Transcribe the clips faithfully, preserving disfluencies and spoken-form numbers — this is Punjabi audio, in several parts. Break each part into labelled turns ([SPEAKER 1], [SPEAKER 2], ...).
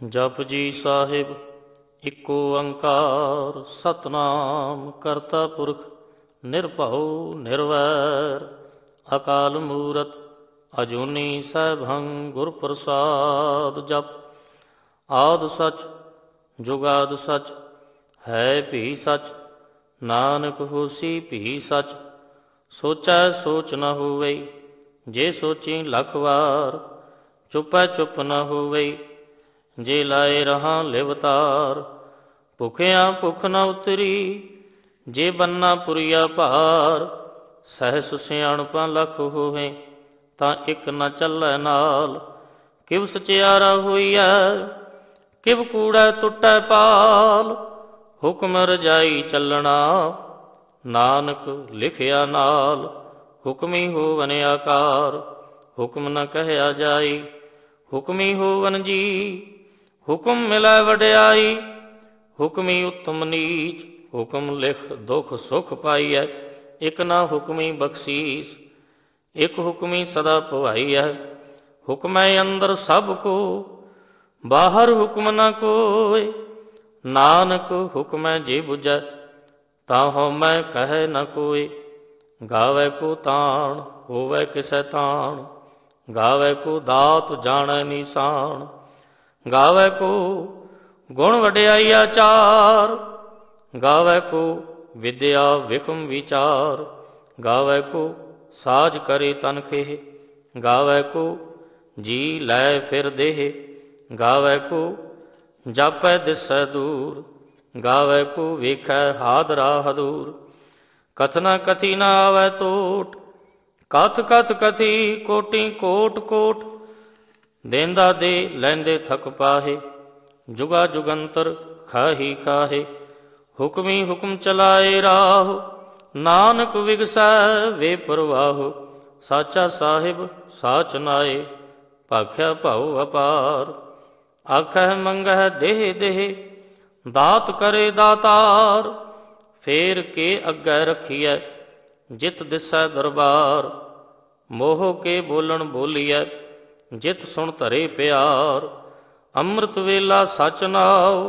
[SPEAKER 1] ਜਪੁਜੀ ਸਾਹਿਬ ਇਕ ਓੰਕਾਰ ਸਤਿਨਾਮ ਕਰਤਾ ਪੁਰਖ ਨਿਰਭਉ ਨਿਰਵੈਰ ਅਕਾਲ ਮੂਰਤ ਅਜੂਨੀ ਸੈਭੰ ਗੁਰ ਪ੍ਰਸਾਦ। ਜਪ ਆਦਿ ਸਚ ਜੁਗਾਦਿ ਸਚ ਹੈ ਭੀ ਸਚ ਨਾਨਕ ਹੋਸੀ ਭੀ ਸਚ। ਸੋਚੈ ਸੋਚ ਨ ਹੋਵਈ ਜੇ ਸੋਚੀ ਲੱਖ ਵਾਰ। ਚੁਪੈ ਚੁੱਪ ਨ ਹੋਵਈ ਜੇ ਲਾਏ ਰਹਾਂ ਲਿਵਤਾਰ। ਭੁਖਿਆਂ ਭੁੱਖ ਨ ਉਤਰੀ ਜੇ ਬੰਨਾ ਪੁਰੀਆ ਭਾਰ। ਸਹਿਸ ਸਿਆਣਪਾਂ ਲੱਖ ਹੋਵੇ ਤਾਂ ਇੱਕ ਨ ਚੱਲੈ ਨਾਲ। ਕਿਵ ਸਚਿਆਰਾ ਹੋਈਐ ਕਿਵ ਕੂੜੈ ਟੁੱਟੈ ਪਾਲ। ਹੁਕਮ ਰਜਾਈ ਚੱਲਣਾ ਨਾਨਕ ਲਿਖਿਆ ਨਾਲ। ਹੁਕਮੀ ਹੋਵਨ ਆਕਾਰ ਹੁਕਮ ਨ ਕਹਿਆ ਜਾਈ। ਹੁਕਮੀ ਹੋਵਨ ਜੀ ਹੁਕਮ ਮਿਲੈ ਵਡਿਆਈ। ਹੁਕਮੀ ਉੱਤਮ ਨੀਚ ਹੁਕਮ ਲਿਖ ਦੁਖ ਸੁਖ ਪਾਈਐ। ਇਕ ਨਾ ਹੁਕਮੀ ਬਖਸ਼ੀਸ ਇਕ ਹੁਕਮੀ ਸਦਾ ਭਵਾਈਐ। ਹੁਕਮੈ ਅੰਦਰ ਸਭ ਕੋ ਬਾਹਰ ਹੁਕਮ ਨ ਕੋਇ। ਨਾਨਕ ਹੁਕਮੈ ਜੇ ਬੁਝੈ ਤਾਂ ਹਉਮੈ ਕਹੈ ਨ ਕੋਇ। ਗਾਵੈ ਕੋ ਤਾਣ ਹੋਵੈ ਕਿਸੈ ਤਾਣ ਗਾਵੈ ਕੋ ਦਾਤ ਜਾਣੈ ਨੀਸਾਨ। ਗਾਵੈ ਕੋ ਗੁਣ ਵਡਿਆਈ ਆਚਾਰ ਗਾਵੈ ਕੋ ਵਿਦਿਆ ਵਿਖਮ ਵਿਚਾਰ। ਗਾਵੈ ਕੋ ਸਾਜ ਕਰੇ ਤਨ ਖੇਹ ਗਾਵੈ ਕੋ ਜੀ ਲੈ ਫਿਰ ਦੇਹ। ਗਾਵੈ ਕੋ ਜਾਪੈ ਦਿਸੈ ਦੂਰ ਗਾਵੈ ਕੋ ਵੇਖੈ ਹਾਦਰਾ ਹਦੂਰ। ਕਥਨਾ ਕਥੀ ਨ ਆਵੈ ਟੋਟ ਕਥ ਕਥ ਕਥੀ ਕੋਟੀ ਕੋਟ ਕੋਟ। ਦੇਂਦਾ ਦੇ ਲੈਂਦੇ ਥਕ ਪਾਹੇ ਜੁਗਾ ਜੁਗੰਤਰ ਖਾਹੀ ਖਾਹੇ। ਹੁਕਮੀ ਹੁਕਮ ਚਲਾਏ ਰਾਹ ਨਾਨਕ ਵਿਗਸੈ ਵੇ ਪ੍ਰਵਾਹ। ਸਾਚਾ ਸਾਹਿਬ ਸਾਚ ਨਾਏ ਭਾਖਿਆ ਭਾਉ ਅਪਾਰ। ਆਖਹਿ ਮੰਗਹਿ ਦੇਹ ਦੇਹ ਦਾਤ ਕਰੇ ਦਾਤਾਰ। ਫੇਰ ਕੇ ਅੱਗੇ ਰੱਖੀਐ ਜਿਤ ਦਿਸੈ ਦਰਬਾਰ। ਮੋਹ ਕੇ ਬੋਲਣ ਬੋਲੀਐ ਜਿਤ ਸੁਣ ਧਰੇ ਪਿਆਰ। ਅੰਮ੍ਰਿਤ ਵੇਲਾ ਸਚ ਨਾਉ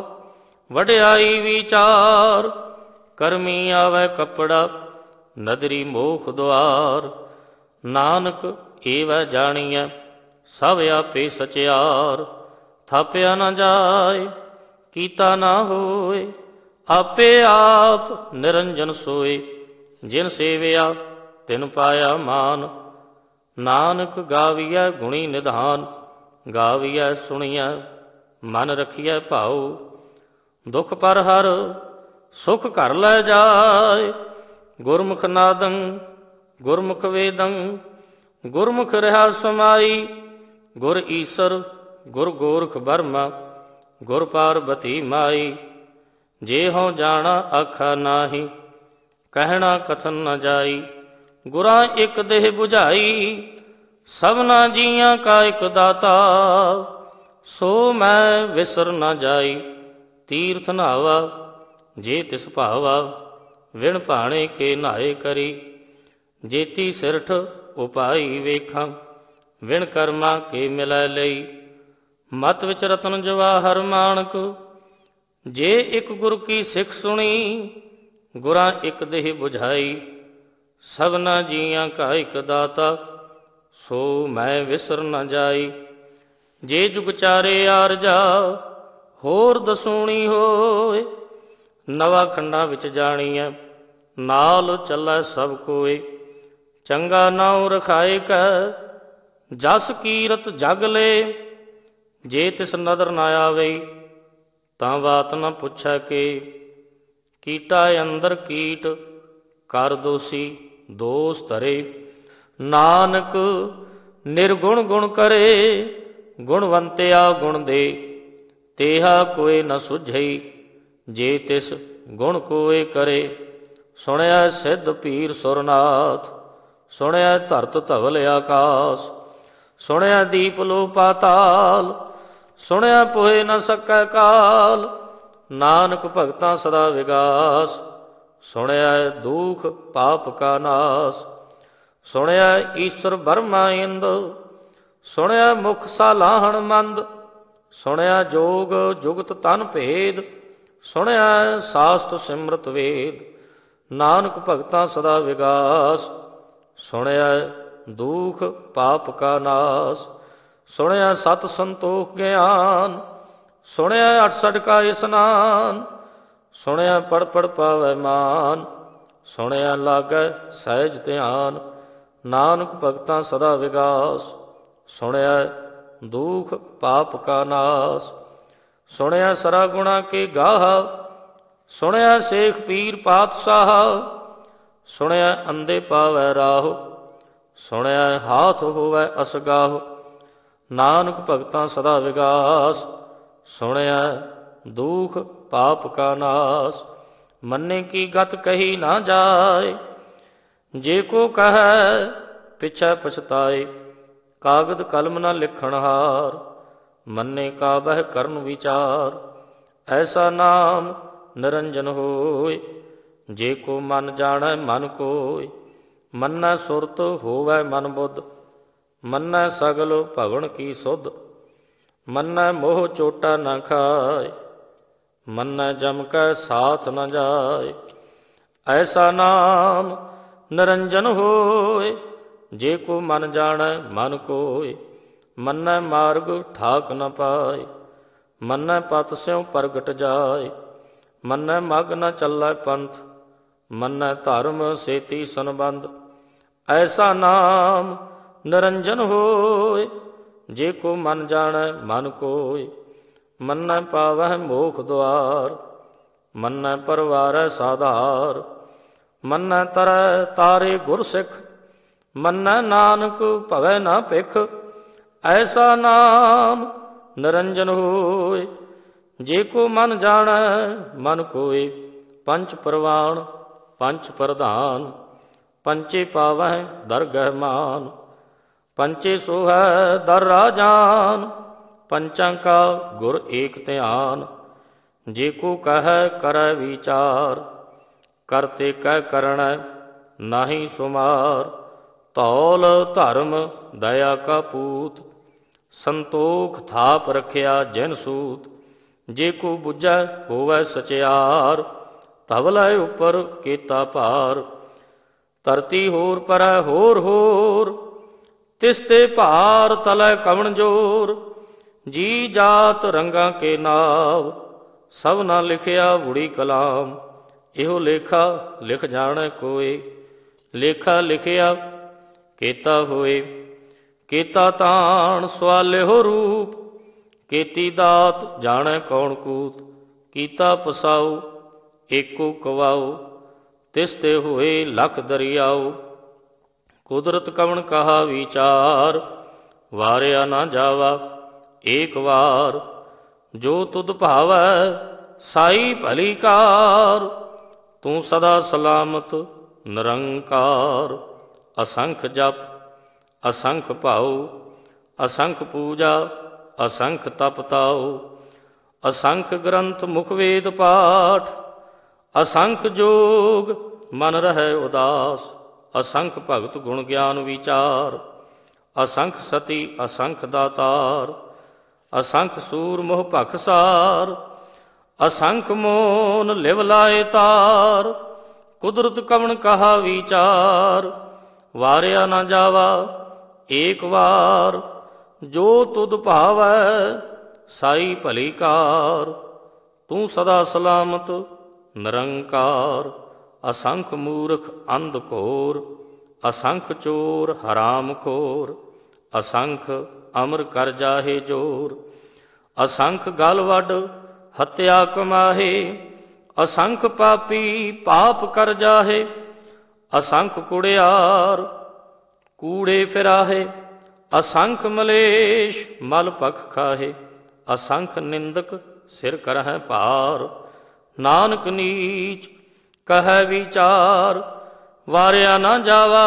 [SPEAKER 1] ਵਡਿਆਈ ਵਿਚਾਰ। ਕਰਮੀ ਆਵੈ ਕੱਪੜਾ ਨਦਰੀ ਮੋਖ ਦੁਆਰ। ਨਾਨਕ ਏਵੈ ਜਾਣੀਐ ਸਭ ਆਪੇ ਸਚਿਆਰ। ਥਾਪਿਆ ਨ ਜਾਇ ਕੀਤਾ ਨਾ ਹੋਇ ਆਪੇ ਆਪ ਨਿਰੰਜਨ ਸੋਇ। ਜਿਨ ਸੇਵਿਆ ਤਿਨ ਪਾਇਆ ਮਾਨ ਨਾਨਕ ਗਾਵੀਐ ਗੁਣੀ ਨਿਧਾਨ। ਗਾਵੀਐ ਸੁਣੀਐ ਮਨ ਰਖੀਐ ਭਾਉ ਦੁਖ ਪਰ ਹਰ ਸੁਖ ਘਰ ਲੈ ਜਾਇ। ਗੁਰਮੁਖ ਨਾਦੰ ਗੁਰਮੁਖ ਵੇਦੰ ਗੁਰਮੁਖ ਰਿਹਾ ਸਮਾਈ। ਗੁਰ ਈਸਰ ਗੁਰ ਗੋਰਖ ਬਰਮਾ ਗੁਰ ਪਾਰਬਤੀ ਮਾਈ। ਜੇ ਹਉ ਜਾਣਾ ਆਖਾ ਨਾਹੀ ਕਹਿਣਾ ਕਥਨ ਨ ਜਾਈ। ਗੁਰਾਂ ਇੱਕ ਦੇਹ ਬੁਝਾਈ ਸਭਨਾ ਜੀਆਂ ਕਾ ਇੱਕ ਦਾਤਾ। ਸੋ ਮੈਂ ਵਿਸਰ ਨ ਜਾਈ ਤੀਰਥ ਨਹਾਵਾ ਜੇ ਤਿਸ ਭਾਵਾ। ਵਿਣ ਭਾਣੇ ਕੇ ਨਹਾਏ ਕਰੀ ਜੇਤੀ ਸਿਰਠ ਉਪਾਈ ਵੇਖਾਂ। ਵਿਣ ਕਰਮਾ ਕੇ ਮਿਲੈ ਲਈ ਮਤ ਵਿੱਚ ਰਤਨ ਜਵਾਹਰ ਮਾਣਕ। ਜੇ ਇੱਕ ਗੁਰ ਕੀ ਸਿੱਖ ਸੁਣੀ ਗੁਰਾਂ ਇੱਕ ਦੇਹ ਬੁਝਾਈ। ਸਭਨਾ ਜੀਆਂ ਕਾ ਇੱਕ ਦਾਤਾ ਸੋ ਮੈਂ ਵਿਸਰ ਨ ਜਾਈ। ਜੇ ਜੁਗ ਚਾਰੇ ਆਰਜਾ ਹੋਰ ਦਸੂਣੀ ਹੋਏ। ਨਵਾ ਖੰਡਾਂ ਵਿੱਚ ਜਾਣੀਐ ਨਾਲ ਚੱਲੈ ਸਭ ਕੋਏ। ਚੰਗਾ ਨਾਉ ਰਖਾਏ ਕੈ ਜਸ ਕੀਰਤ ਜਗ ਲੇ। ਜੇ ਤਿਸ ਨਦਰ ਨ ਆਵਈ ਤਾਂ ਬਾਤ ਨ ਪੁੱਛੈ ਕੇ। ਕੀਟਾ ਅੰਦਰ ਕੀਟ ਕਰ ਦੋਸੀ ਦੋਸ ਧਰੇ। ਨਾਨਕ ਨਿਰਗੁਣ ਗੁਣ ਕਰੇ ਗੁਣਵੰਤਿਆ ਗੁਣ ਦੇ। ਤੇਹਾ ਕੋਇ ਨ ਸੁਝਈ ਜੇ ਤਿਸ ਗੁਣ ਕੋਇ ਕਰੇ। ਸੁਣਿਆ ਸਿੱਧ ਪੀਰ ਸੁਰਨਾਥ ਸੁਣਿਆ ਧਰਤ ਧਵਲ ਆਕਾਸ। ਸੁਣਿਆ ਦੀਪ ਲੋ ਪਾਤਾਲ ਸੁਣਿਆ ਪੋਹਿ ਨ ਸਕੈ ਕਾਲ। ਨਾਨਕ ਭਗਤਾਂ ਸਦਾ ਵਿਗਾਸ ਸੁਣਿਆ ਦੁਖ ਪਾਪ ਕਾ ਨਾਸ। ਸੁਣਿਆ ਈਸ਼ਰ ਬਰਮਾ ਇੰਦ ਸੁਣਿਆ ਮੁਖ ਸਾਲਾਹਣ ਮੰਦ। ਸੁਣਿਆ ਜੋਗ ਜੁਗਤ ਤਨ ਭੇਦ, ਸੁਣਿਆ ਸਾਸਤ ਸਿਮਰਤ ਵੇਦ। ਨਾਨਕ ਭਗਤਾਂ ਸਦਾ ਵਿਗਾਸ, ਸੁਣਿਆ ਦੁਖ ਪਾਪ ਕਾ ਨਾਸ। ਸੁਣਿਆ ਸਤ ਸੰਤੋਖ ਗਿਆਨ, ਸੁਣਿਆ ਅਠਸਠ ਕਾ ਇਸਨਾਨ। ਸੁਣਿਆ ਪੜ ਪੜ ਪਾਵੈ ਮਾਨ, ਸੁਣਿਆ ਲਾਗੈ ਸਹਿਜ ਧਿਆਨ। ਨਾਨਕ ਭਗਤਾਂ ਸਦਾ ਵਿਗਾਸ, ਸੁਣਿਆ ਦੁਖ ਪਾਪ ਕਾ ਨਾਸ। ਸੁਣਿਆ ਸਰਾ ਗੁਣਾ ਕੇ ਗਾਹਾ, ਸੁਣਿਆ ਸੇਖ ਪੀਰ ਪਾਤਸ਼ਾਹ। ਸੁਣਿਆ ਅੰਧੇ ਪਾਵੈ ਰਾਹ, ਸੁਣਿਆ ਹਾਥ ਹੋਵੈ ਅਸਗਾਹ। ਨਾਨਕ ਭਗਤਾਂ ਸਦਾ ਵਿਗਾਸ, ਸੁਣਿਆ ਦੁਖ ਪਾਪ ਕਾ ਨਾਸ। ਮੰਨੇ ਕੀ ਗਤ ਕਹੀ ਨਾ ਜਾਏ, ਜੇ ਕੋ ਕਹੈ ਪਿਛੈ ਪਛਤਾਏ। ਕਾਗਦ ਕਲਮ ਨਾ ਲਿਖਣ ਹਾਰ, ਮੰਨੇ ਕਾ ਬਹਿ ਕਰਨ ਵਿਚਾਰ। ਐਸਾ ਨਾਮ ਨਿਰੰਜਨ ਹੋਇ, ਜੇ ਕੋ ਮਨ ਜਾਣੈ ਮਨ ਕੋਇ। ਮੰਨੈ ਸੁਰਤ ਹੋਵੈ ਮਨ ਬੁੱਧ, ਮੰਨੈ ਸਗਲ ਭਵਨ ਕੀ ਸੁਧ। ਮੰਨੈ ਮੋਹ ਚੋਟਾ ਨਾ ਖਾਏ, ਮੰਨੈ ਜਮ ਕੈ ਸਾਥ ਨ ਜਾਏ। ਐਸਾ ਨਾਮ ਨਿਰੰਜਨ ਹੋਇ, ਜੇ ਕੋ ਮਨ ਜਾਣੈ ਮਨ ਕੋਇ। ਮੰਨੈ ਮਾਰਗ ਠਾਕ ਨ ਪਾਏ, ਮੰਨੈ ਪਤ ਸਿਉ ਪ੍ਰਗਟ ਜਾਏ। ਮੰਨੈ ਮਗ ਨ ਚੱਲੈ ਪੰਥ, ਮੰਨੈ ਧਰਮ ਸੇਤੀ ਸੰਬੰਧ। ਐਸਾ ਨਾਮ ਨਿਰੰਜਨ ਹੋਇ, ਜੇ ਕੋ ਮਨ ਜਾਣੈ ਮਨ ਕੋਇ। ਮੰਨੈ ਪਾਵਹਿ ਮੋਖ ਦੁਆਰ, ਮੰਨੈ ਪਰਵਾਰੈ ਸਾਧਾਰ। ਮੰਨੈ ਤਰੈ ਤਾਰੇ ਗੁਰ ਸਿੱਖ, ਮੰਨੈ ਨਾਨਕ ਭਵੈ ਨਾ ਭਿਖ। ਐਸਾ ਨਾਮ ਨਿਰੰਜਨ ਹੋਇ, ਜੇ ਕੋ ਮਨ ਜਾਣੈ ਮਨ ਕੋਇ। ਪੰਚ ਪਰਵਾਣ ਪੰਚ ਪ੍ਰਧਾਨ, ਪੰਚੇ ਪਾਵਹਿ ਦਰਗਹਿ ਮਾਨ। ਪੰਚੇ ਸੋਹੈ ਦਰ ਰਾਜਾਨ, ਪੰਚਾਂ ਕਾ ਗੁਰ ਏਕ ਧਿਆਨ। ਜੇ ਕੋ ਕਹੈ ਕਰੈ ਵਿਚਾਰ, ਕਰਤੇ ਕਹਿ ਕਰਣੈ ਨਾਹੀ ਸੁਮਾਰ। ਧੌਲ ਧਰਮ ਦਇਆ ਕਾ ਪੂਤ, ਸੰਤੋਖ ਥਾਪ ਰਖਿਆ ਜਿਨ ਸੂਤ। ਜੇ ਕੋ ਬੁਝੈ ਹੋਵੈ ਸਚਿਆਰ, ਧਵਲੈ ਉਪਰ ਕੀਤਾ ਭਾਰ। ਧਰਤੀ ਹੋਰ ਪਰੈ ਹੋਰ ਹੋਰ, ਤਿਸ ਤੇ ਭਾਰ ਤਲੈ ਕਵਣ ਜੋਰ। ਜੀ ਜਾਤ ਰੰਗਾਂ ਕੇ ਨਾਵ, ਸਭਨਾ ਲਿਖਿਆ ਬੁੜੀ ਕਲਾਮ। ਇਹੋ ਲੇਖਾ ਲਿਖ ਜਾਣੈ ਕੋਇ, ਲੇਖਾ ਲਿਖਿਆ ਕੀਤਾ ਹੋਏ। ਕੀਤਾ ਤਾਣ ਸਵਾਲਿਓ ਰੂਪ, ਕੀਤੀ ਦਾਤ ਜਾਣੈ ਕੌਣ ਕੂਤ। ਕੀਤਾ ਪਸਾਉ ਏਕੋ ਕਵਾਉ, ਤਿਸ ਤੇ ਹੋਏ ਲਖ ਦਰਿਆਉ। ਕੁਦਰਤ ਕਵਣ ਕਹਾ ਵਿਚਾਰ, ਵਾਰਿਆ ਨਾ ਜਾਵਾ ਏਕ ਵਾਰ। ਜੋ ਤੁਧ ਭਾਵੈ ਸਾਈ ਭਲੀ ਕਾਰ, ਤੂੰ ਸਦਾ ਸਲਾਮਤ ਨਿਰੰਕਾਰ। ਅਸੰਖ ਜਪ ਅਸੰਖ ਭਾਉ, ਅਸੰਖ ਪੂਜਾ ਅਸੰਖ ਤਪ ਤਾਉ। ਅਸੰਖ ਗ੍ਰੰਥ ਮੁਖ ਵੇਦ ਪਾਠ, ਅਸੰਖ ਜੋਗ ਮਨ ਰਹਿ ਉਦਾਸ। ਅਸੰਖ ਭਗਤ ਗੁਣ ਗਿਆਨ ਵਿਚਾਰ, ਅਸੰਖ ਸਤੀ ਅਸੰਖ ਦਾਤਾਰ। ਅਸੰਖ ਸੂਰ ਮੋਹ ਭਖਸਾਰ, ਅਸੰਖ ਮੋਨ ਲਿਵ ਲਾਏ ਤਾਰ। ਕੁਦਰਤ ਕਵਣ ਕਹਾ ਵਿਚਾਰ, ਵਾਰਿਆ ਨਾ ਜਾਵਾ ਏਕ ਵਾਰ। ਜੋ ਤੁਧ ਭਾਵੈ ਸਾਈ ਭਲੀ ਕਾਰ, ਤੂੰ ਸਦਾ ਸਲਾਮਤ ਨਿਰੰਕਾਰ। ਅਸੰਖ ਮੂਰਖ ਅੰਧ ਘੋਰ, ਅਸੰਖ ਚੋਰ ਹਰਾਮ ਖੋਰ। ਅਸੰਖ ਅਮਰ ਕਰ ਜਾਹੇ ਜੋਰ, ਅਸੰਖ ਗਲ ਵੱਡ ਹੱਤਿਆ ਕਮਾਹੇ। ਅਸੰਖ ਪਾਪੀ ਪਾਪ ਕਰ ਜਾਹੇ, ਅਸੰਖ ਕੁੜਿਆਰ ਕੂੜੇ ਫਿਰਾਹੇ। ਅਸੰਖ ਮਲੇਸ਼ ਮਲ ਪਖ ਖਾਹੇ, ਅਸੰਖ ਨਿੰਦਕ ਸਿਰ ਕਰਹਿ ਭਾਰ। ਨਾਨਕ ਨੀਚ ਕਹੈ ਵਿਚਾਰ, ਵਾਰਿਆ ਨਾ ਜਾਵਾ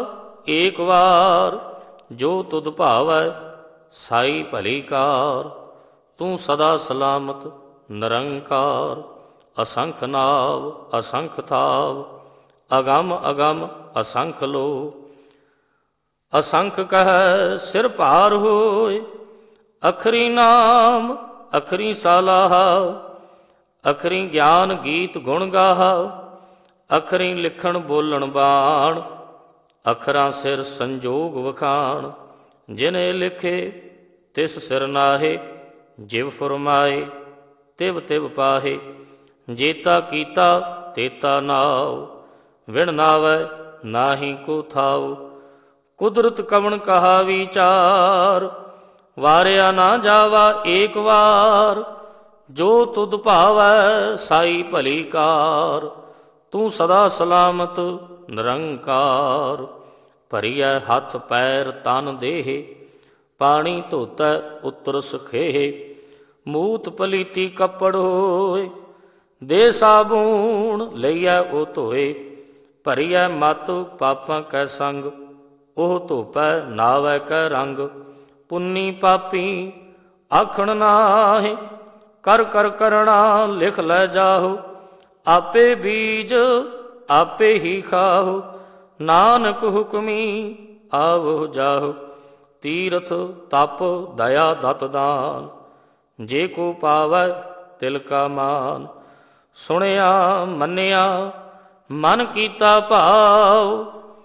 [SPEAKER 1] ਏਕ ਵਾਰ। ਜੋ ਤੁਧ ਭਾਵੈ ਸਾਈ ਭਲੀ ਕਾਰ, ਤੂੰ ਸਦਾ ਸਲਾਮਤ ਨਿਰੰਕਾਰ। ਅਸੰਖ ਨਾਵ ਅਸੰਖ ਥਾਵ, ਅਗਮ ਅਗਮ ਅਸੰਖ ਲੋ। ਅਸੰਖ ਕਹੈ ਸਿਰ ਭਾਰ ਹੋਇ, ਅਖਰੀ ਨਾਮ ਅਖਰੀ ਸਾਲਾਹਾ, ਅਖਰੀ ਗਿਆਨ ਗੀਤ ਗੁਣ ਗਾਹਾ, ਅਖਰੀ ਲਿਖਣ ਬੋਲਣ ਬਾਣ, ਅਖਰਾਂ ਸਿਰ ਸੰਜੋਗ ਵਖਾਣ। ਜਿਨੇ ਲਿਖੇ ਤਿਸ ਸਿਰ ਨਾਹੇ, ਜਿਵ ਫੁਰਮਾਏ ਤਿਵ ਤਿਵ ਪਾਹੇ। ਜੇਤਾ ਕੀਤਾ ਤੇਤਾ ਨਾਉ, ਵਿਣ ਨਾਵੈ ਨਾਹੀ ਕੋ ਥਾਉ। ਕੁਦਰਤ ਕਵਣ ਕਹਾ ਵਿਚਾਰ, ਵਾਰਿਆ ਨਾ ਜਾਵਾ ਏਕ ਵਾਰ। ਜੋ ਤੁਧ ਭਾਵੈ ਸਾਈ ਭਲੀ ਕਾਰ, ਤੂੰ ਸਦਾ ਸਲਾਮਤ ਨਿਰੰਕਾਰ। ਭਰੀਐ ਹੱਥ ਪੈਰ ਤਨ ਦੇਹ, ਪਾਣੀ ਧੋਤੈ ਉਤਰ ਸੁਖੇਹ। ਮੂਤ ਪਲੀਤੀ ਕੱਪੜ ਹੋਏ, ਦੇ ਸਾਬੂਣ ਲਈਐ ਉਹ ਧੋਏ। ਭਰੀਐ ਮਤ ਪਾਪਾਂ ਕੈ ਸੰਗ, ਉਹ ਧੋਪੈ ਨਾਵੈ ਕੈ ਰੰਗ। ਪੁੰਨੀ ਪਾਪੀ ਆਖਣ ਨਾਹੀਂ, ਕਰ ਕਰ ਕਰਣਾ ਲਿਖ ਲੈ ਜਾਹੋ। ਆਪੇ ਬੀਜ ਆਪੇ ਹੀ ਖਾਹੋ, ਨਾਨਕ ਹੁਕਮੀ ਆਵੋ ਜਾਹੋ। ਤੀਰਥ ਤਪ ਦਇਆ ਦਤ ਦਾਨ, ਜੇ ਕੋ ਪਾਵੈ ਤਿਲ ਕਾ ਮਾਨ। ਸੁਣਿਆ ਮੰਨਿਆ ਮਨ ਕੀਤਾ ਭਾਉ,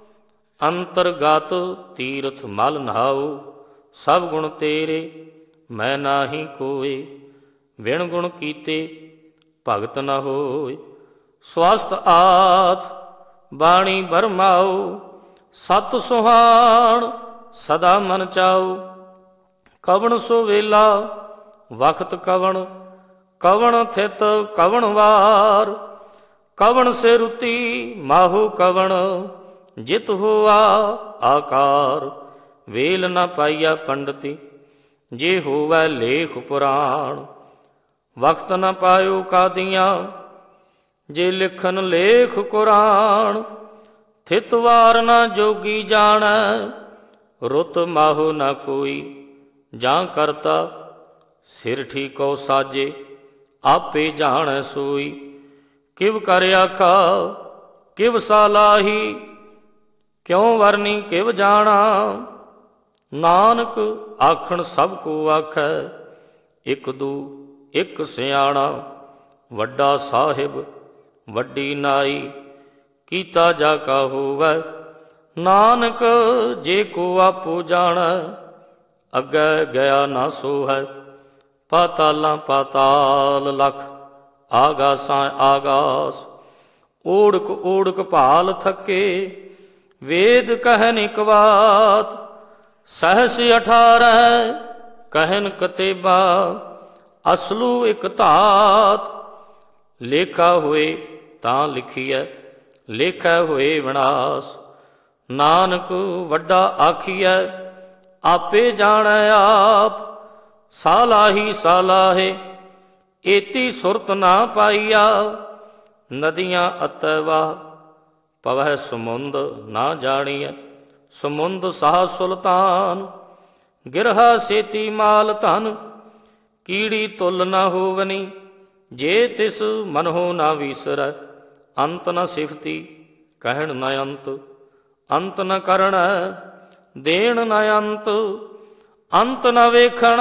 [SPEAKER 1] ਅੰਤਰਗਤ ਤੀਰਥ ਮਲ ਨਹਾਉ। ਸਭ ਗੁਣ ਤੇਰੇ ਮੈਂ ਨਾਹੀ ਕੋਇ, ਵਿਣ ਗੁਣ ਕੀਤੇ ਭਗਤ ਨ ਹੋਇ। ਸਵਸਤ ਆਥ ਬਾਣੀ ਬਰਮਾਉ, ਸਤ ਸੁਹਾਣ ਸਦਾ ਮਨ ਚਾਉ। ਕਵਣ ਸੋ ਵੇਲਾ ਵਖਤ ਕਵਣ, ਕਵਣ ਥਿਤ ਕਵਣ ਵਾਰ। ਕਵਣ ਸੇ ਰੁਤੀ ਮਾਹੂ ਕਵਣ, ਜਿਤ ਹੋਆ ਆਕਾਰ। ਵੇਲ ਨ ਪਾਈਆ ਪੰਡਤੀ, ਜੇ ਹੋਵੈ ਲੇਖ ਪੁਰਾਣ। ਵਕਤ ਨ ਪਾਇਓ ਕਾਦੀਆਂ, ਜੇ ਲਿਖਨ ਲੇਖ ਕੁਰਾਨ। ਥਿਤ ਵਾਰ ਨ ਜੋਗੀ ਜਾਣੈ, ਰੁਤ ਮਾਹੂ ਨ ਕੋਈ। ਜਾਂ ਕਰਤਾ ਸਿਰ ਠੀਕੋ ਸਾਜੇ, ਆਪੇ ਜਾਣੈ ਸੋਈ। ਕਿਵ ਕਰ ਆਖਾ ਕਿਵ ਸਾਲਾਹੀ, ਕਿਉ ਵਰਨੀ ਕਿਵ ਜਾਣਾ। ਨਾਨਕ ਆਖਣ ਸਭ ਕੋ ਆਖੈ, ਇਕ ਦੂ ਇਕ ਸਿਆਣਾ। ਵੱਡਾ ਸਾਹਿਬ ਵੱਡੀ ਨਾਈ, ਕੀਤਾ ਜਾ ਕਾ ਹੋਵੈ। ਨਾਨਕ ਜੇ ਕੋ ਆਪੋ ਜਾਣੈ, ਅੱਗੇ ਗਿਆ ਨਾ ਸੋ ਹੈ। ਪਾਤਾਲਾਂ ਪਾਤਾਲ ਲਖ, ਆਗਾਸਾਂ ਆਗਾਸ। ਓੜਕ ਓੜਕ ਭਾਲ ਥਕੇ, ਵੇਦ ਕਹਿਨ ਇਕ ਬਾਤ। ਸਹਸ ਅਠਾਰਹ ਕਹਿਨ ਕਤੇਬਾ, ਅਸਲੂ ਇਕ ਧਾਤ। ਲੇਖਾ ਹੋਏ ਤਾਂ ਲਿਖੀਐ, ਲੇਖੈ ਹੋਏ ਵਿਨਾਸ਼। ਨਾਨਕ ਵੱਡਾ ਆਖੀਐ, ਆਪੇ ਜਾਣੈ ਆਪ। ਸਾਲਾਹੀ ਸਾਲਾਹੇ, ਏਤੀ ਸੁਰਤ ਨਾ ਪਾਈਆ। ਨਦੀਆਂ ਅਤੈ ਵਾਹ, ਪਵਹਿ ਸਮੁੰਦ ਨਾ ਜਾਣੀਐ। ਸਮੁੰਦ ਸਾਹ ਸੁਲਤਾਨ, ਗਿਰਹਾ ਸੇਤੀ ਮਾਲ ਧਨ। ਕੀੜੀ ਤੁਲ ਨਾ ਹੋਵਨੀ, ਜੇ ਤਿਸ ਮਨਹੁ ਨਾ ਵੀਸਰੈ। ਅੰਤ ਨ ਸਿਫਤੀ ਕਹਿਣ ਨ ਅੰਤ, ਅੰਤ ਨ ਕਰਣੈ ਦੇਣ ਨ ਅੰਤ। ਅੰਤ ਨ ਵੇਖਣ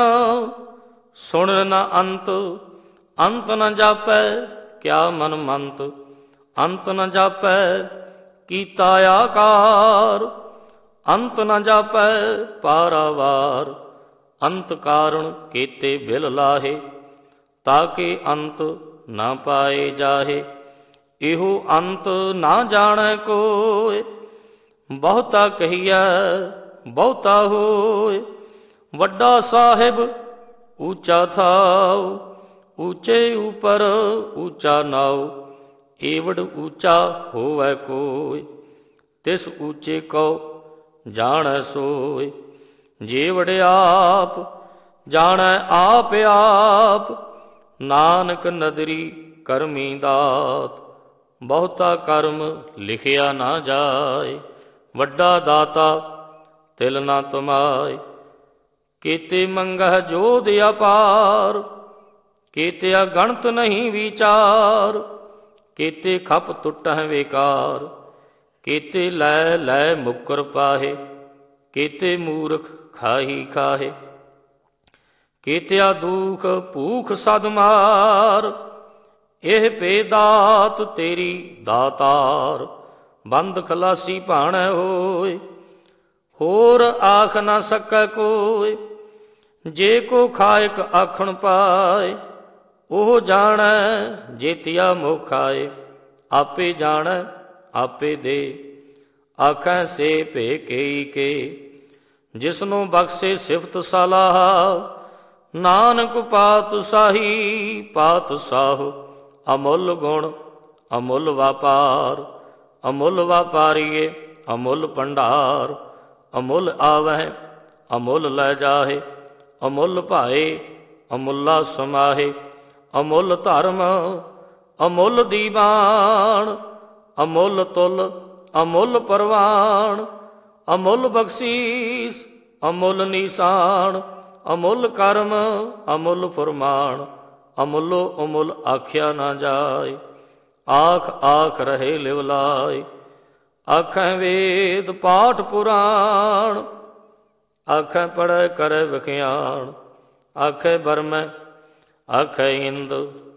[SPEAKER 1] ਸੁਣਨ ਨ ਅੰਤ, ਅੰਤ ਨ ਜਾਪੈ ਕਿਆ ਮਨ ਮੰਤ। ਅੰਤ ਨ ਜਾਪੈ ਕੀਤਾ ਆਕਾਰ, ਅੰਤ ਨ ਜਾਪੈ ਪਾਰਾਵਾਰ। ਅੰਤ ਕਾਰਣ ਕੀਤੇ ਬਿਲ ਲਾਹੇ, ਤਾਕੇ ਅੰਤ ਨਾ ਪਾਏ ਜਾਹੇ। ਇਹੋ ਅੰਤ ਨਾ ਜਾਣੈ ਕੋਇ, ਬਹੁਤਾ ਕਹੀਐ ਬਹੁਤਾ ਹੋਇ। ਵੱਡਾ ਸਾਹਿਬ ਊਚਾ ਥਾਉ, ਊਚੇ ਉਪਰ ਊਚਾ ਨਾਉ। ਏਵੜ ਊਚਾ ਹੋਵੈ ਕੋਇ, ਤਿਸ ਊਚੇ ਕੋ ਜਾਣੈ ਸੋਇ। ਜੇਵੜ ਆਪ ਜਾਣੈ ਆਪ ਆਪ, ਨਾਨਕ ਨਦਰੀ ਕਰਮੀ ਦਾਤ। ਬਹੁਤਾ ਕਰਮ ਲਿਖਿਆ ਨਾ ਜਾਏ, ਵੱਡਾ ਦਾਤਾ ਤਿਲ ਨਾ ਤੁਮਾਏ। ਕੀਤੇ ਮੰਗਹਿ ਜੋਧ ਅਪਾਰ, ਕੀਤੇ ਅਗਣਤ ਨਹੀਂ ਵਿਚਾਰ। ਕੀਤੇ ਖਪ ਟੁੱਟਹਿ ਵੇਕਾਰ, ਕੀਤੇ ਲੈ ਲੈ ਮੁਕਰ ਪਾਹੇ। ਕੀਤੇ ਮੂਰਖ ਖਾਹੀ ਖਾਹੇ, ਕੀਤਿਆ ਦੂਖ ਭੂਖ ਸਦ ਮਾਰ, ਇਹ ਭੇ ਦਾਤ ਤੇਰੀ ਦਾਤਾਰ। ਬੰਦ ਖਲਾਸੀ ਭਾਣੈ ਹੋਏ, ਹੋਰ ਆਖ ਨਾ ਸਕੈ ਕੋਇ। ਜੇ ਕੋ ਖਾਇਕ ਆਖਣ ਪਾਏ, ਉਹ ਜਾਣੈ ਜੇਤਿਆ ਮੋਖਾਏ। ਆਪੇ ਜਾਣੈ ਆਪੇ ਦੇ, ਆਖੈ ਸੇ ਭੇ ਕੇਈ ਕੇ। ਜਿਸਨੂੰ ਬਖਸ਼ੇ ਸਿਫਤ ਸਲਾਹ, ਨਾਨਕ ਪਾਤ ਸਾਹੀ ਪਾਤ ਸਾਹੁ। ਅਮੁੱਲ ਗੁਣ ਅਮੁੱਲ ਵਾਪਾਰ, ਅਮੁੱਲ ਵਾਪਾਰੀਏ ਅਮੁੱਲ ਭੰਡਾਰ। ਅਮੁੱਲ ਆਵਹਿ ਅਮੁੱਲ ਲੈ ਜਾਹੇ, ਅਮੁੱਲ ਭਾਏ ਅਮੁੱਲਾ ਸਮਾਹੇ। ਅਮੁੱਲ ਧਰਮ ਅਮੁੱਲ ਦੀਵਾਨ, ਅਮੁੱਲ ਤੁਲ ਅਮੁੱਲ ਪਰਵਾਨ। ਅਮੁੱਲ ਬਖਸ਼ੀਸ ਅਮੁੱਲ ਨੀਸਾਨ, ਅਮੁੱਲ ਕਰਮ ਅਮੁੱਲ ਫੁਰਮਾਨ। ਅਮੁੱਲੋ ਅਮੁੱਲ ਆਖਿਆ ਨਾ ਜਾਏ, ਆਖ ਆਖ ਰਹੇ ਲਿਵ ਲਾਏ। ਆਖੈ ਵੇਦ ਪਾਠ ਪੁਰਾਣ, ਆਖੈ ਪੜ੍ਹੈ ਕਰੈ ਵਿਖਿਆਨ। ਆਖੈ ਬਰਮੈ ਆਖੈ ਇੰਦ,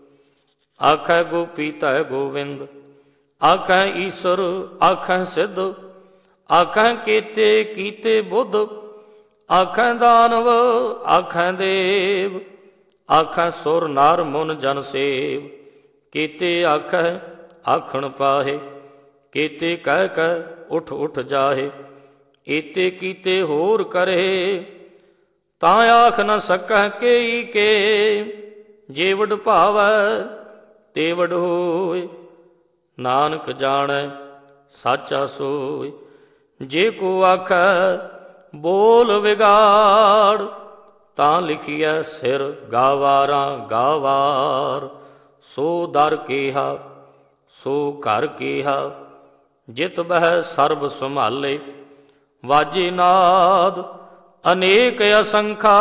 [SPEAKER 1] ਆਖੈ ਗੋਪੀ ਧੈ ਗੋਵਿੰਦ। ਆਖੈ ਈਸ਼ਰ ਆਖੈ ਸਿੱਧ, ਆਖੈ ਕੇਤੇ ਕੀਤੇ ਬੁੱਧ। ਆਖੈ ਦਾਨਵ ਆਖੈ ਦੇਵ, ਆਖੈ ਸੁਰ ਨਰ ਮੁਨ ਜਨ ਸੇਵ। ਕੀਤੇ ਆਖੈ ਆਖਣ ਪਾਹੇ, ਕੀਤੇ ਕਹਿ ਕਹਿ ਉਠ ਉਠ ਜਾਹੇ। ਏਤੇ ਕੀਤੇ ਹੋਰ ਕਰੇ, ਤਾਂ ਆਖ ਨ ਸਕੈ ਕੇਈ ਕੇ। ਜੇ ਵਡ ਭਾਵੈ ਤੇ ਵਡ ਹੋਏ, ਨਾਨਕ ਜਾਣੈ ਸਾਚਾ ਸੋਇ। ਜੇ ਕੋ ਆਖੈ ਬੋਲ ਵਿਗਾੜ, ਤਾਂ ਲਿਖੀਐ ਸਿਰ ਗਾਵਾਰਾਂ ਗਾਵਾਰ। ਸੋ ਦਰ ਕੇਹਾ ਸੋ ਘਰ ਕੇਹਾ, ਜਿਤ ਬਹਿ ਸਰਬ ਸੰਭਾਲੇ। ਵਾਜੇ ਨਾਦ ਅਨੇਕ ਅਸੰਖਾ,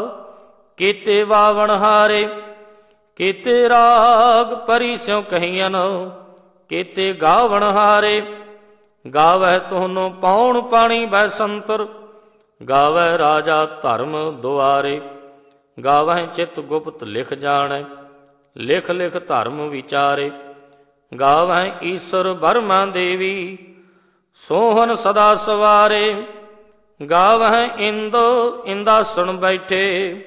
[SPEAKER 1] ਕੀਤੇ ਵਾਵਣ ਹਾਰੇ। ਕੀਤੇ ਰਾਗ ਪਰੀ ਸਿਉ ਕਹੀਅਨ, ਕੀਤੇ ਗਾਵਣ ਹਾਰੇ। ਗਾਵੈ ਤੁਹਾਨੂੰ ਪੌਣ ਪਾਣੀ ਬੈ ਸੰਤਰ, ਗਾਵੈ ਰਾਜਾ ਧਰਮ ਦੁਆਰੇ। ਗਾਵੈ ਚਿਤ ਗੁਪਤ ਲਿਖ ਜਾਣੈ, ਲਿਖ ਲਿਖ ਧਰਮ ਵਿਚਾਰੇ। ਗਾਵੈ ਈਸ਼ਰ ਬਰਮਾ ਦੇਵੀ, ਸੋਹਨ ਸਦਾ ਸਵਾਰੇ। ਗਾਵੈ ਇੰਦ ਇੰਦਾਸਣ ਬੈਠੇ,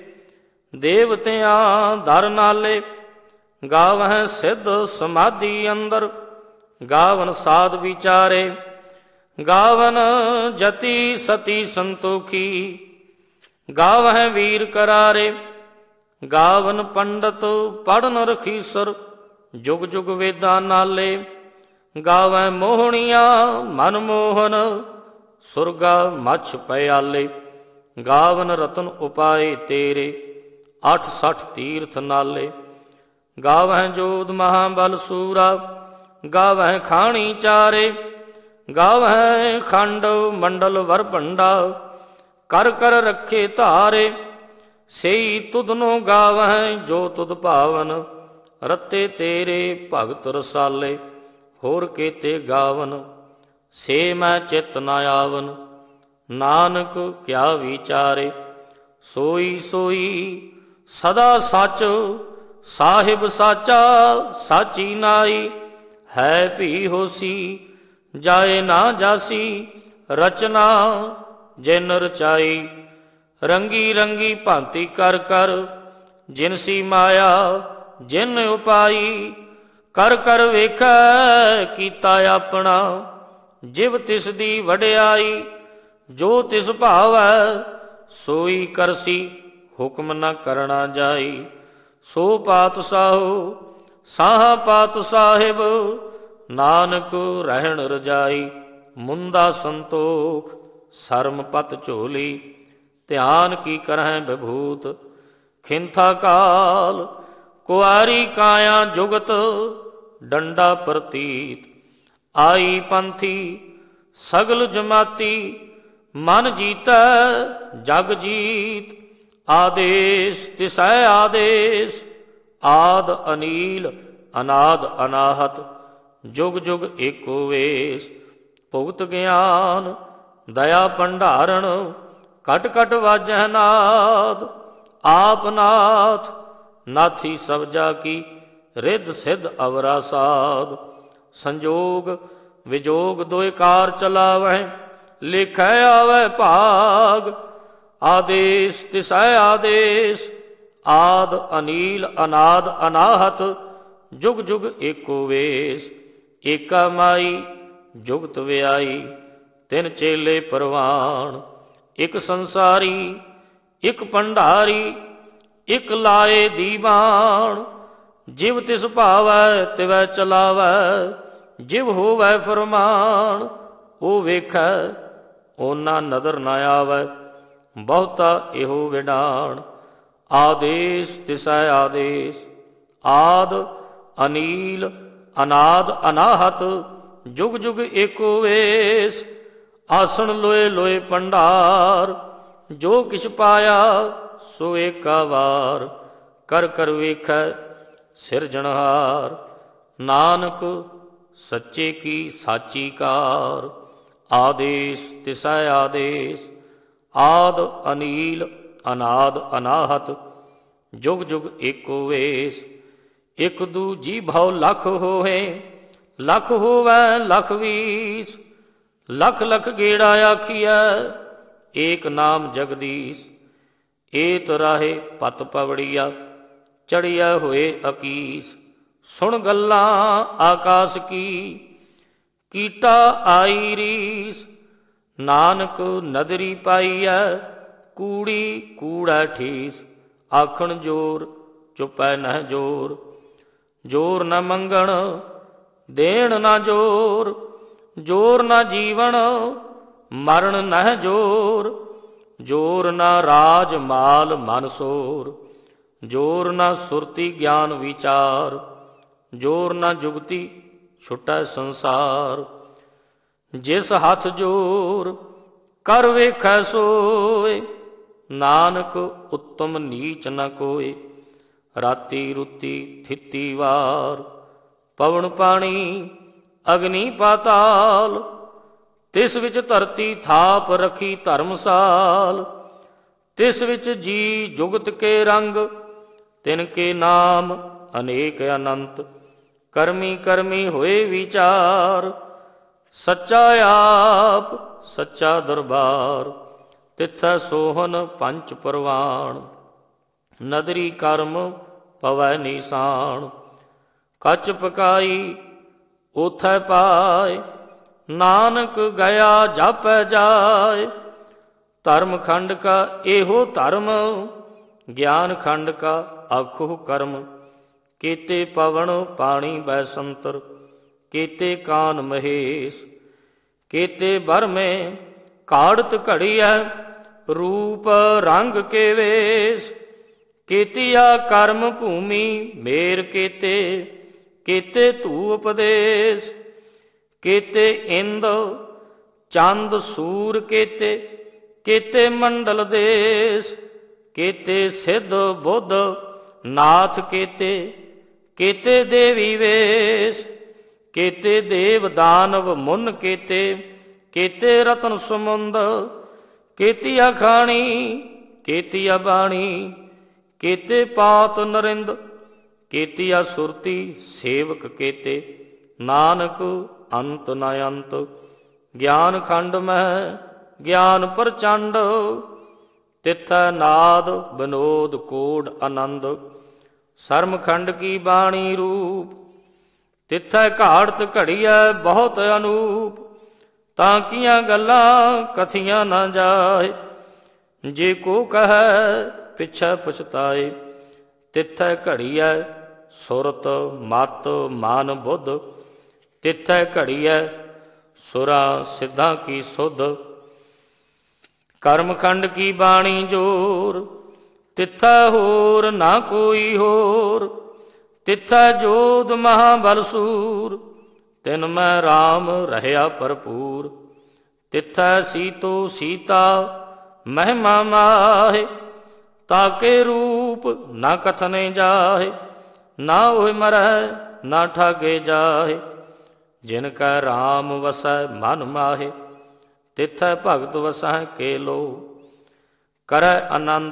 [SPEAKER 1] ਦੇਵਤਿਆਂ ਦਰ ਨਾਲੇ। ਗਾਵੈ ਸਿੱਧ ਸਮਾਧੀ ਅੰਦਰ, ਗਾਵਨ ਸਾਧ ਵਿਚਾਰੇ। ਗਾਵਨ ਜਤੀ ਸਤੀ ਸੰਤੋਖੀ, ਗਾਵਹਿ ਵੀਰ ਕਰਾਰੇ। ਗਾਵਨ ਪੰਡਤ ਪੜਨ ਰਖੀਸਰ, ਜੁਗ ਜੁਗ ਵੇਦਾਂ ਨਾਲੇ। ਗਾਵੈ ਮੋਹਣੀਆਂ ਮਨ ਮੋਹਨ, ਸੁਰਗਾ ਮਛ ਪਿਆਲੇ। ਗਾਵਨ ਰਤਨ ਉਪਾਏ ਤੇਰੇ, ਅੱਠ ਸੱਠ ਤੀਰਥ ਨਾਲੇ। ਗਾਵਹਿ ਜੋਧ ਮਹਾਬਲ ਸੂਰਾ, ਗਾਵਹਿ ਖਾਣੀ ਚਾਰੇ। ਗਾਵਹਿ ਖੰਡ ਮੰਡਲ ਵਰ ਭੰਡਾ, ਕਰ ਕਰ ਰੱਖੇ ਧਾਰੇ। ਸਈ ਤੁਧਨੋ ਗਾਵਹਿ ਜੋ ਤੁਧ ਭਾਵਨ, ਰਤੇ ਤੇਰੇ ਭਗਤ ਰਸਾਲੇ। ਹੋਰ ਕੀਤੇ ਗਾਵਨ ਸੇ ਮੈਂ ਚਿਤ ਨ ਆਵਨ, ਨਾਨਕ ਕਿਆ ਵਿਚਾਰੇ। ਸੋਈ ਸੋਈ ਸਦਾ ਸੱਚ, ਸਾਹਿਬ ਸਾਚਾ ਸਾਚੀ ਨਾਈ। ਹੈ ਭੀ ਹੋਸੀ ਜਾਏ ਨਾ ਜਾਸੀ, ਰਚਨਾ ਜਿਨ ਰਚਾਈ। ਰੰਗੀ ਰੰਗੀ ਭਾਂਤੀ ਕਰ ਕਰ, ਜਿਨਸੀ ਮਾਇਆ ਜਿਨ ਉਪਾਈ। ਕਰ ਕਰ ਵੇਖੈ ਕੀਤਾ ਆਪਣਾ, ਜਿਵ ਤਿਸ ਦੀ ਵਡਿਆਈ। ਜੋ ਤਿਸ ਭਾਵੈ ਸੋਈ ਕਰਸੀ, ਹੁਕਮ ਨ ਕਰਣਾ ਜਾਈ। ਸੋ ਪਾਤਸ਼ਾਹੋ ਸਾਹਾ ਪਾਤ ਸਾਹਿਬ, ਨਾਨਕ ਰਹਿਣ ਰਜਾਈ। ਮੁੰਦਾ ਸੰਤੋਖ ਸਰਮ ਪਤ ਝੋਲੀ, ਧਿਆਨ ਕੀ ਕਰਹਿ ਵਿਭੂਤ। ਖਿੰਥਾ ਕਾਲ ਕੁਆਰੀ ਕਾਇਆ ਜੁਗਤ, ਡੰਡਾ ਪ੍ਰਤੀਤ। ਆਈ ਪੰਥੀ ਸਗਲ ਜਮਾਤੀ, ਮਨ ਜੀਤੈ ਜਗ ਜੀਤ। ਆਦੇਸ਼ ਤਿਸੈ ਆਦੇਸ਼, ਆਦ ਅਨੀਲ ਅਨਾਦ ਅਨਾਹਤ। ਜੁਗ ਜੁਗ ਏਕੋ ਵੇਸ਼, ਭੁਗਤ ਗਿਆਨ ਦਇਆ ਭੰਡਾਰਣ। ਕਟ ਕਟ ਵਾਜੈ ਨਾਦ, ਆਪ ਨਾਥ, ਨਾਥੀ ਸਭ ਜਾ ਕੀ ਰਿੱਧ ਸਿੱਧ ਅਵਰਾ ਸਾਧ। ਸੰਜੋਗ ਵਿਜੋਗ ਦੋਇ ਕਾਰ ਚਲਾਵਹਿ, ਲਿਖੈ ਆਵੈ ਭਾਗ। ਆਦੇਸ ਤਿਸੈ ਆਦੇਸ, ਆਦ ਅਨੀਲ ਅਨਾਦ ਅਨਾਹਤ। ਜੁਗ ਜੁਗ ਏਕੋ ਵੇਸ, ਏਕਾ ਮਾਈ ਜੁਗਤ ਵਿਆਈ। ਤਿੰਨ ਚੇਲੇ ਪਰਵਾਣ, ਇੱਕ ਸੰਸਾਰੀ ਇੱਕ ਭੰਡਾਰੀ, ਇੱਕ ਲਾਏ ਦੀਵਾਨ। ਜਿਵ ਤਿਸ ਭਾਵੈ ਤਿਵੈ ਚਲਾਵੈ, ਜਿਵ ਹੋਵੈ ਫਰਮਾਨ। ਉਹ ਵੇਖੈ ਓਨਾ ਨਦਰ ਨਾ ਆਵੈ, ਬਹੁਤਾ ਇਹੋ ਵਿਡਾਣ। ਆਦੇਸ ਤਿਸੈ ਆਦੇਸ, ਆਦ ਅਨੀਲ ਅਨਾਦ ਅਨਾਹਤ। ਜੁਗ ਜੁਗ ਏਕੋ ਵੇਸ, ਆਸਣ ਲੋਏ ਲੋਏ ਭੰਡਾਰ। ਜੋ ਕਿਛ ਪਾਇਆ ਸੋ ਏਕਾ ਵਾਰ, ਕਰ ਕਰ ਵੇਖੈ ਸਿਰਜਣਹਾਰ। ਨਾਨਕ ਸੱਚੇ ਕੀ ਸਾਚੀ ਕਾਰ, ਆਦੇਸ ਤਿਸੈ ਆਦੇਸ, ਆਦ ਅਨੀਲ ਅਨਾਦ ਅਨਾਹਤ। ਜੁਗ ਜੁਗ ਏਕੋ ਵੇਸ, ਇਕ ਦੂਜੀ ਭਉ ਲਖ ਹੋਏ, ਲਖ ਹੋਵੈ ਲਖ ਵੀਸ। ਲਖ ਲਖ ਗੇੜਾ ਆਖੀਐ, ਏਕ ਨਾਮ ਜਗਦੀਸ਼। ਏਤ ਰਾਹੇ ਪਤ ਪਵੜੀਆ, ਚੜ੍ਹਿਆ ਹੋਏ ਅਕੀਸ। ਸੁਣ ਗੱਲਾਂ ਆਕਾਸ ਕੀ, ਕੀਟਾ ਆਈ ਰੀਸ। ਨਾਨਕ ਨਦਰੀ ਪਾਈਐ, ਕੂੜੀ ਕੂੜੈ ਠੀਸ। ਆਖਣ ਜੋਰ ਚੁਪੈ ਨਹਿ ਜੋਰ, ਜੋਰ ਨ ਮੰਗਣ ਦੇਣ ਨਾ ਜੋਰ। ਜੋਰ ਨਾ ਜੀਵਨ ਮਰਨ ਨਹਿ ਜੋਰ, ਜੋਰ ਨਾ ਰਾਜ ਮਾਲ ਮਨ ਸੋਰ। ਜੋਰ ਨਾ ਸੁਰਤੀ ਗਿਆਨ ਵਿਚਾਰ, ਜੋਰ ਨਾ ਜੁਗਤੀ ਛੁਟੈ ਸੰਸਾਰ। ਜਿਸ ਹੱਥ ਜੋਰ ਕਰ ਵੇਖੈ ਸੋਏ, ਨਾਨਕ ਉੱਤਮ ਨੀਚ ਨ ਕੋਏ। ਰਾਤੀ ਰੁਤੀ ਥਿਤੀ ਵਾਰ, ਪਵਨ ਪਾਣੀ ਅਗਨੀ ਪਾਤਾਲ। ਤਿਸ ਵਿੱਚ ਧਰਤੀ ਥਾਪ ਰਖੀ ਧਰਮਸਾਲ। ਤਿਸ ਵਿੱਚ ਜੀ ਜੁਗਤ ਕੇ ਰੰਗ, ਤਿਨ ਕੇ ਨਾਮ ਅਨੇਕ ਅਨੰਤ। ਕਰਮੀ ਕਰਮੀ ਹੋਏ ਵਿਚਾਰ, ਸੱਚਾ ਆਪ ਸੱਚਾ ਦਰਬਾਰ। ਤਿਥੈ ਸੋਹਨ ਪੰਚ ਪਰਵਾਣ, ਨਦਰੀ ਕਰਮ ਪਵੈ ਨੀਸਾਨ। ਕੱਚ ਪਕਾਈ ਓਥੈ ਪਾਏ, ਨਾਨਕ ਗਿਆ ਜਾਪੈ ਜਾਏ। ਧਰਮ ਖੰਡ ਕਾ ਇਹੋ ਧਰਮ, ਗਿਆਨ ਖੰਡ ਕਾ ਆਖੋ ਕਰਮ। ਕੀਤੇ ਪਵਨ ਪਾਣੀ ਬੈਸੰਤਰ, ਕੀਤੇ ਕਾਨ ਮਹੇਸ਼। ਕੀਤੇ ਬਰਮੇ ਕਾੜਤ ਘੜੀਐ, ਰੂਪ ਰੰਗ ਕੇ ਵੇਸ। ਕੀਤੀਆ ਕਰਮ ਭੂਮੀ ਮੇਰ ਕੀਤੇ, ਕੀਤੇ ਧੂ ਉਪਦੇਸ਼। ਕੀਤੇ ਇੰਦ ਚੰਦ ਸੂਰ ਕੀਤੇ, ਕੀਤੇ ਮੰਡਲ ਦੇਸ। ਕੀਤੇ ਸਿੱਧ ਬੁੱਧ ਨਾਥ ਕੀਤੇ, ਕੀਤੇ ਦੇਵੀ ਵੇਸ। ਕੀਤੇ ਦੇਵ ਦਾਨਵ ਮੁਨ ਕੀਤੇ, ਕੀਤੇ ਰਤਨ ਸਮੁੰਦ। ਕੀਤੀਆ ਖਾਣੀ ਕੀਤੀਆ ਬਾਣੀ, ਕੀਤੇ ਪਾਤ ਨਰਿੰਦ। ਕੀਤੀਆ ਸੁਰਤੀ ਸੇਵਕ ਕੀਤੇ, ਨਾਨਕ ਅੰਤ ਨ ਅੰਤ। ਗਿਆਨ ਖੰਡ ਮਹਿ ਗਿਆਨ ਪ੍ਰਚੰਡ, ਤਿਥੈ ਨਾਦ ਵਿਨੋਦ ਕੋਡ ਆਨੰਦ। ਸਰਮ ਖੰਡ ਕੀ ਬਾਣੀ ਰੂਪ, ਤਿਥੈ ਘਾੜਤ ਘੜੀਐ ਬਹੁਤ ਅਨੂਪ। ਤਾਂ ਕੀਆਂ ਗੱਲਾਂ ਕਥੀਆਂ ਨਾ ਜਾਏ, ਜੇ ਕੋ ਕਹੈ ਪਿਛੈ ਪਛਤਾਏ। ਤਿਥੈ ਘੜੀਐ ਸੁਰਤ ਮਤ ਮਨ ਬੁੱਧ, ਤਿਥੈ ਘੜੀਐ ਸੁਰਾਂ ਸਿੱਧਾਂ ਕੀ ਸੁਧ। ਕਰਮ ਖੰਡ ਕੀ ਬਾਣੀ ਜੋਰ, ਤਿਥੈ ਹੋਰ ਨਾ ਕੋਈ ਹੋਰ। ਤਿਥੈ ਜੋਧ ਮਹਾਬਲ ਸੂਰ, ਤਿਨ ਮੈਂ ਰਾਮ ਰਹਿਆ ਭਰਪੂਰ। ਤਿਥੈ ਸੀਤੋ ਸੀਤਾ ਮਹਿਮਾ ਮਾਹੇ, ਤਾਕੇ ਰੂਪ ਨਾ ਕਥਨੇ ਜਾਹੇ। ਨਾ ਹੋਇ ਮਰੈ ਨਾ ਠਾਗੇ ਜਾਹੇ, ਜਿਨ ਕੈ ਰਾਮ ਵਸੈ ਮਨ ਮਾਹੇ। ਤਿਥੈ ਭਗਤ ਵਸੈ ਕੇ ਲੋ, ਕਰੈ ਆਨੰਦ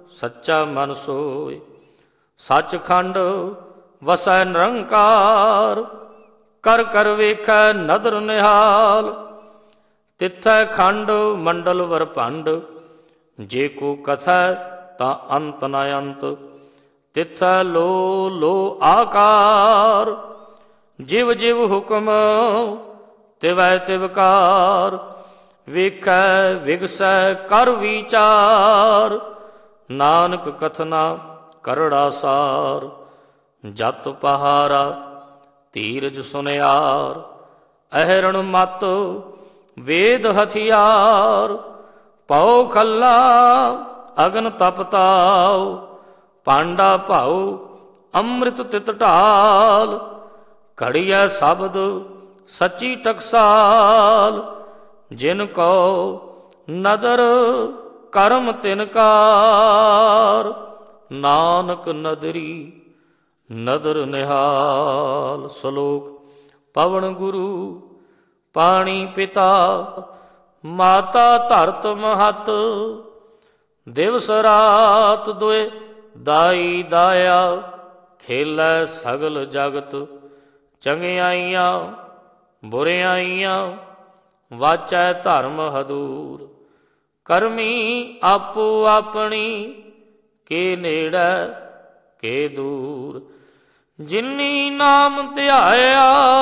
[SPEAKER 1] ਸੱਚਾ ਮਨ ਸੋਏ। ਸੱਚਖੰਡ ਵਸੈ ਨਿਰੰਕਾਰ, ਕਰ ਕਰ ਵੇਖੈ ਨਦਰ ਨਿਹਾਲ। ਤਿੱਥੈ ਖੰਡ ਮੰਡਲ ਵਰਭੰਡ, ਜੇ ਕੋ ਕਥੈ ਤਾਂ ਅੰਤ ਨ ਅੰਤ। ਤਿੱਥੈ ਲੋ ਲੋ ਆਕਾਰ, ਜਿਵ ਜਿਵ ਹੁਕਮ ਤਿਵੈ ਤਿਵਕਾਰ। ਵੇਖੈ ਵਿਗਸੈ ਕਰ ਵਿਚਾਰ, ਨਾਨਕ ਕਥਨਾ ਕਰੜਾ ਸਾਰ। ਜਤ ਪਹਾਰਾ ਧੀਰਜ ਸੁਨਿਆਰ, ਅਹਰਣ ਮਤ ਵੇਦ ਹਥਿਆਰ। ਪਉ ਖੱਲਾ ਅਗਨ ਤਪ ਤਾਉ, ਪਾਂਡਾ ਭਾਉ ਅੰਮ੍ਰਿਤ ਤਿਤ ਢਾਲ। ਘੜੀਐ ਸ਼ਬਦ ਸੱਚੀ ਟਕਸਾਲ, ਜਿਨ ਕੋ ਨਦਰ ਕਰਮ ਤਿਨ ਕਾਰ। ਨਾਨਕ ਨਦਰੀ ਨਦਰ ਨਿਹਾਲ। ਸ਼ਲੋਕ। ਪਵਨ ਗੁਰੂ ਪਾਣੀ ਪਿਤਾ, ਮਾਤਾ ਧਰਤ ਮਹਤ। ਦਿਵਸ ਰਾਤ ਦੁਇ ਦਾਈ ਦਾਇਆ, ਖੇਲੈ ਸਗਲ ਜਗਤ। ਚੰਗਿਆਈਆਂ ਬੁਰਿਆਈਆਂ, ਵਾਚੈ ਧਰਮ ਹਦੂਰ। ਕਰਮੀ ਆਪੋ ਆਪਣੀ, ਕੇ ਨੇੜੈ ਕੇ ਦੂਰ। ਜਿਨੀ ਨਾਮ ਧਿਆਇਆ,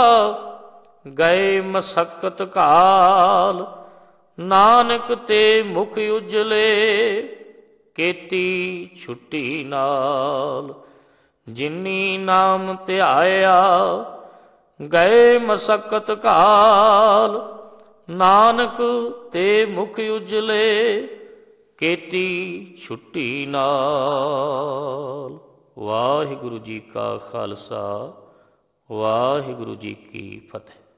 [SPEAKER 1] ਗਏ ਮਸਕਤ ਕਾਲ। ਨਾਨਕ ਤੇ ਮੁਖ ਉਜਲੇ, ਕੀਤੀ ਛੁੱਟੀ ਨਾਲ। ਜਿਨੀ ਨਾਮ ਧਿਆਇਆ, ਗਏ ਮਸਕਤ ਕਾਲ। ਨਾਨਕ ਤੇ ਮੁਖ ਉਜਲੇ, ਕੀਤੀ ਛੁੱਟੀ ਨਾਲ। ਵਾਹਿਗੁਰੂ ਜੀ ਕਾ ਖਾਲਸਾ, ਵਾਹਿਗੁਰੂ ਜੀ ਕੀ ਫਤਿਹ।